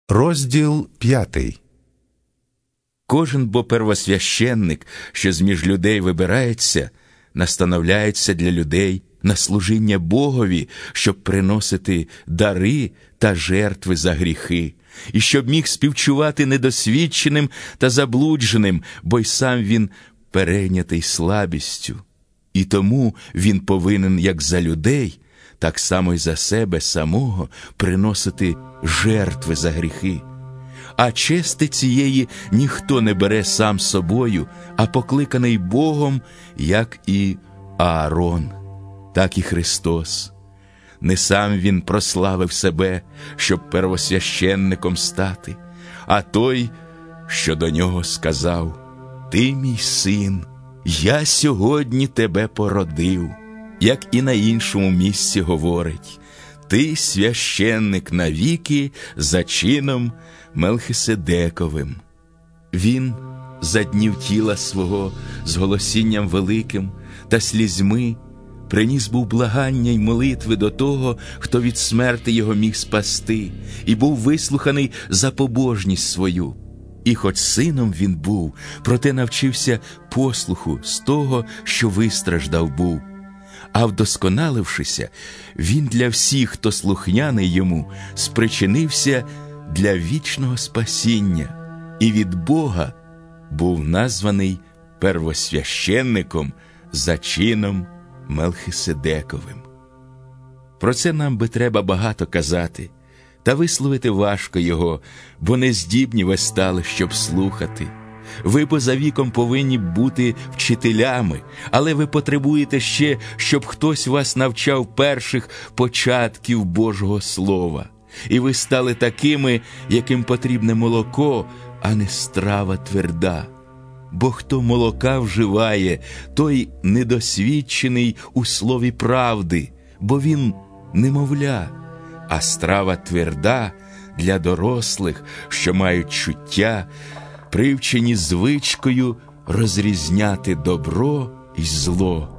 Розділ 5. Кожен бо первосвященник, що зміж людей вибирається, настановляється для людей на служіння Богові, щоб приносити дари та жертви за гріхи, і щоб міг співчувати недосвідченим та заблудженим, бо й сам він перейнятий слабістю. І тому він повинен як за людей, так само й за себе самого приносити жертви за гріхи. А чести цієї ніхто не бере сам собою, а покликаний Богом, як і Аарон, так і Христос. Не сам він прославив себе, щоб первосвященником стати, а той, що до нього сказав: «Ти мій син, я сьогодні тебе породив», як і на іншому місці говорить: «Ти священник навіки за чином Мелхиседековим». Він за днів тіла свого з голосінням великим та слізьми приніс був благання й молитви до того, хто від смерти його міг спасти, і був вислуханий за побожність свою. І хоч сином він був, проте навчився послуху з того, що вистраждав був. А вдосконалившися, він для всіх, хто слухняний йому, спричинився для вічного спасіння, і від Бога був названий первосвященником за чином Мелхиседековим. Про це нам би треба багато казати, та висловити важко його, бо не здібні ви стали, щоб слухати. Ви поза віком повинні бути вчителями, але ви потребуєте ще, щоб хтось вас навчав перших початків Божого Слова. І ви стали такими, яким потрібне молоко, а не страва тверда. Бо хто молока вживає, той недосвідчений у слові правди, бо він немовля, а страва тверда для дорослих, що мають чуття, привчені звичкою розрізняти добро і зло.